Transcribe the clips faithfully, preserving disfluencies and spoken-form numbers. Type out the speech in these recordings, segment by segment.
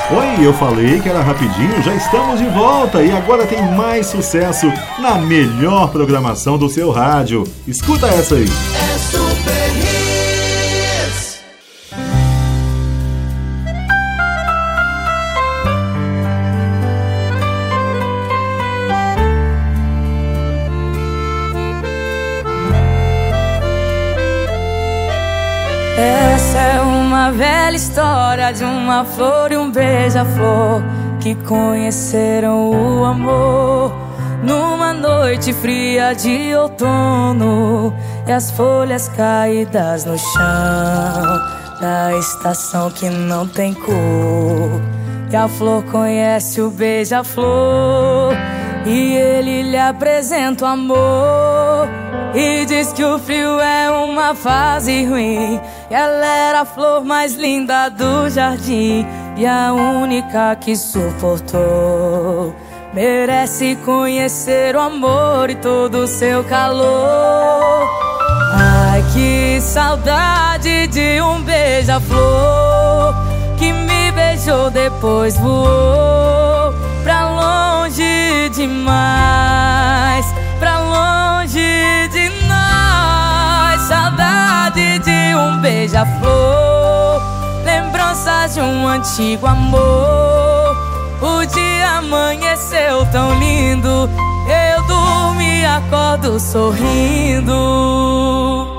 Oi, eu falei que era rapidinho, já estamos de volta e agora tem mais sucesso na melhor programação do seu rádio. Escuta essa aí. É Super Hits. Essa é uma velha história de uma flor e um beija-flor que conheceram o amor numa noite fria de outono, e as folhas caídas no chão da estação que não tem cor. E a flor conhece o beija-flor e ele lhe apresenta o amor, e diz que o frio é uma fase ruim, e ela era a flor mais linda do jardim e a única que suportou. Merece conhecer o amor e todo o seu calor. Ai, que saudade de um beija-flor que me beijou, depois voou pra longe demais, pra longe de nós. Saudade de um beija-flor, lembranças de um antigo amor. O dia amanheceu tão lindo, eu durmo e acordo sorrindo.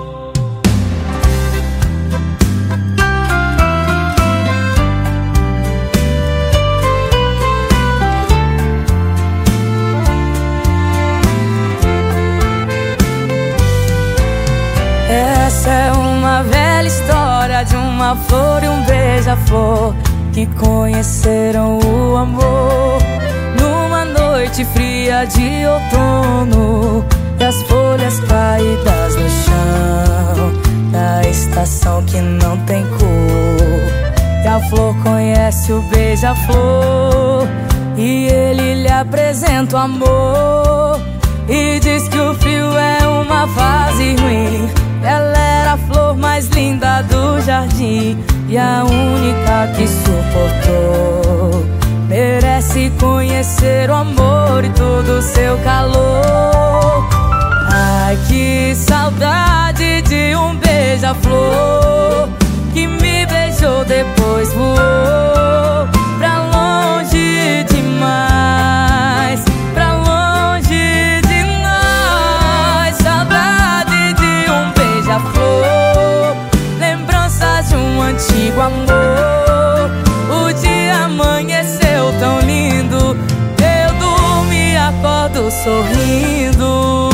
Essa é uma velha história de uma flor e um beija-flor que conheceram o amor numa noite fria de outono, e as folhas caídas no chão da estação que não tem cor. E a flor conhece o beija-flor e ele lhe apresenta o amor, e diz que o frio é uma fase ruim. Ela era a flor mais linda do jardim e a única que suportou. Merece conhecer o amor e todo o seu calor. Ai, que saudade de um beija-flor que me beijou, depois voou pra longe demais, pra longe de nós. Saudade de um beija-flor, lembranças de um antigo amor. O dia amanheceu tão lindo, eu durmo e acordo sorrindo.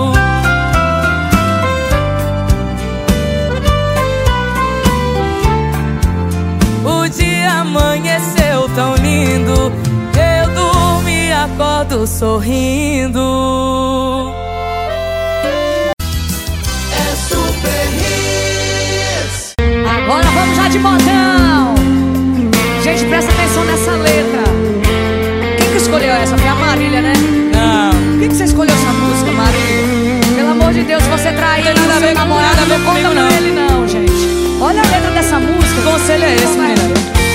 O dia amanheceu tão lindo, eu durmo e acordo sorrindo. Agora vamos já de modão. Gente, presta atenção nessa letra. Quem que escolheu essa? Foi a Marília, né? Não. Por que que você escolheu essa música, Marília? Pelo amor de Deus, você traiu o seu namorado, não conta com ele não, gente. Olha a letra dessa música. Que conselho é esse, menina?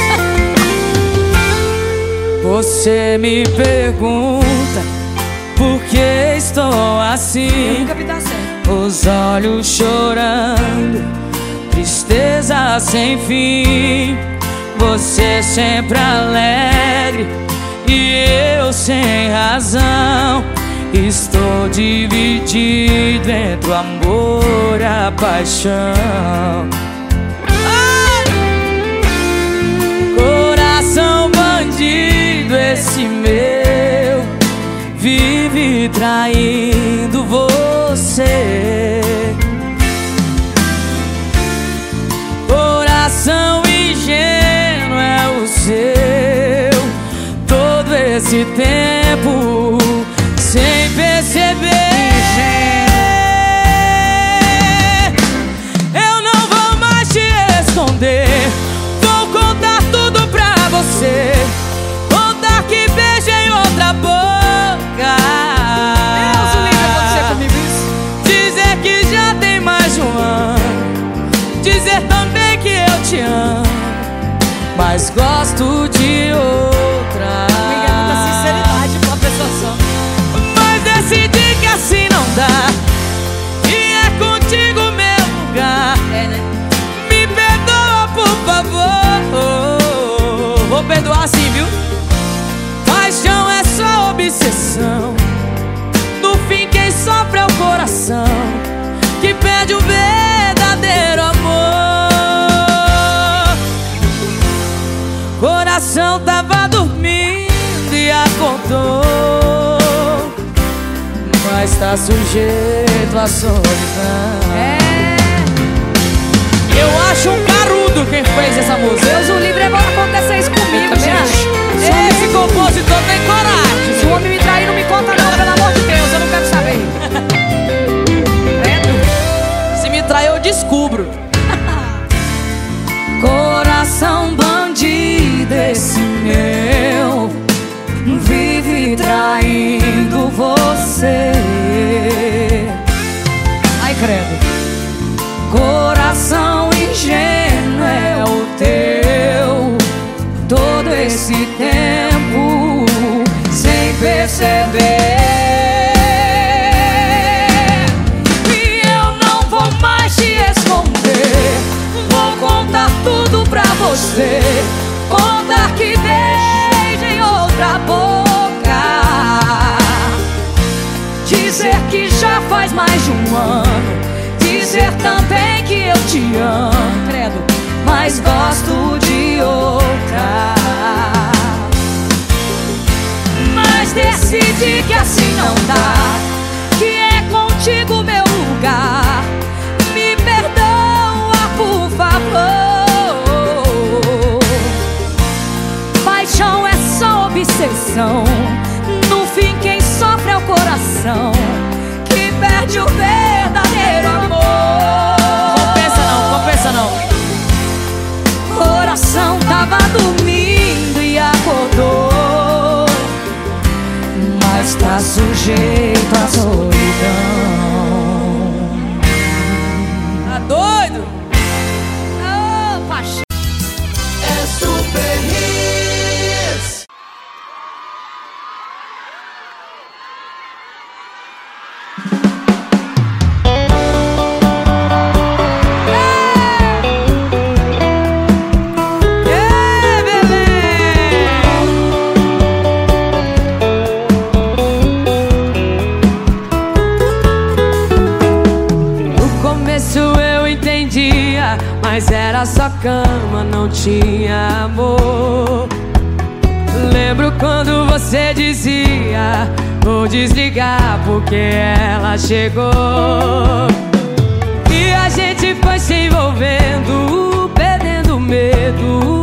Você me pergunta por que estou assim. Eu nunca vi dar certo. Os olhos chorando, tristeza sem fim. Você sempre alegre e eu sem razão. Estou dividido entre o amor e a paixão. Ai! Coração bandido esse meu, vive traindo você. Coração ingênuo é o seu, todo esse tempo sem perceber. Eu não vou mais te esconder, vou contar tudo pra você. Contar que beijei outra boca. Deus, lindo acontecer comigo isso. Dizer que já tem mais de um ano, dizer também que eu te amo. mas gosto de outra. Amiga, é muita sinceridade pra uma pessoa só. Mas decidi que assim não dá, e é contigo meu lugar. É, né? Me perdoa, por favor. Vou perdoar sim, viu? Paixão é só obsessão. No fim quem sofre é o coração, que perde o verdadeiro amor. Coração tava dormindo e acordou, mas tá sujeito à solidão. É. Eu acho um carudo quem fez essa música. Deus o livre, vai acontecer isso comigo, Também gente. acho. Se o homem- Esse compositor tem coragem. Se o homem me trair, não me conta não, pelo amor de Deus, eu não quero saber. Credo. Se me trair eu descubro. Coração bandido esse meu, vive traindo você. Ai, credo. Coração ingênuo é o teu, todo esse tempo sem perceber. E eu não vou mais te esconder, vou contar tudo pra você. Contar que beijei outra boca, dizer que já faz mais de um ano, dizer também que eu te amo, credo, mas gosto de outra. Mas decidi que assim não dá, que é contigo meu lugar. Me perdoa, por favor. Paixão é só obsessão, no fim quem sofre é o coração, que perde o verdadeiro amor. Compensa não, compensa não. Coração tava dormindo e acordou, mas tá sujeito à solidão. Tá doido? Ô, paixão. É Super Hits. Mas era só cama, não tinha amor. Lembro quando você dizia: vou desligar porque ela chegou. E a gente foi se envolvendo, perdendo medo.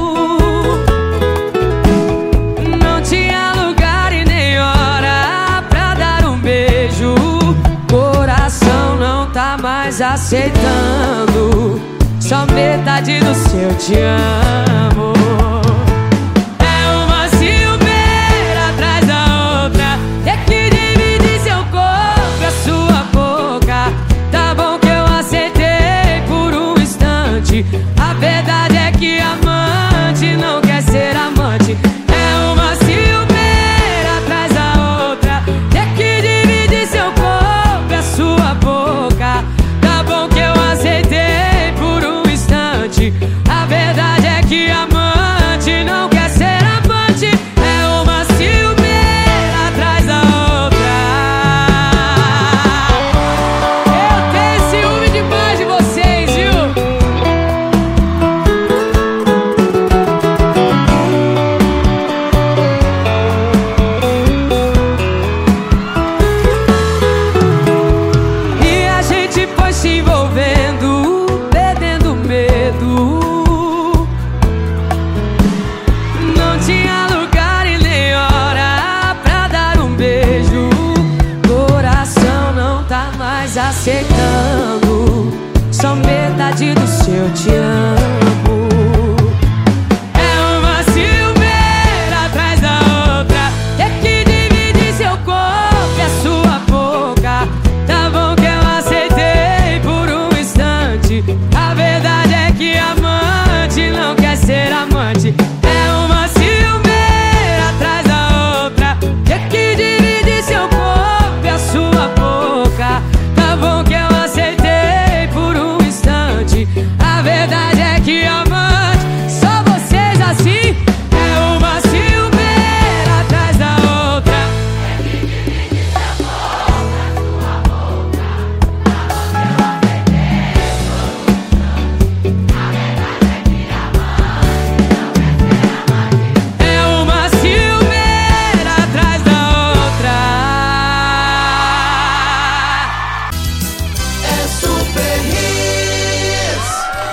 Não tinha lugar e nem hora pra dar um beijo. Coração não tá mais aceitando só metade do seu te amo. É uma ciumeira atrás da outra, ter que dividir seu corpo e a sua boca. Tá bom que eu aceitei por um instante, a verdade é que amante não quer ser amante. É uma ciumeira atrás da outra, ter que dividir seu corpo e a sua boca. Tá bom que eu aceitei por um instante, a verdade é que amante não quer ser amante. É uma ciumeira atrás da outra. Eu tenho ciúme demais de vocês, viu? E a gente foi se envolvendo, perdendo medo. Não tinha lugar e nem hora pra dar um beijo. Coração não tá mais aceitando só metade do seu te amo. É uma ciumeira atrás da outra, ter que dividir seu corpo e a sua boca. Tá bom que eu aceitei por um instante, a verdade é que amante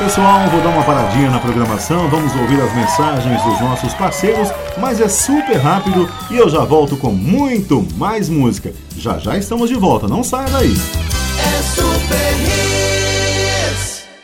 Pessoal, vou dar uma paradinha na programação, vamos ouvir as mensagens dos nossos parceiros, mas é super rápido e eu já volto com muito mais música. Já já estamos de volta, não saia daí. É Super Hits.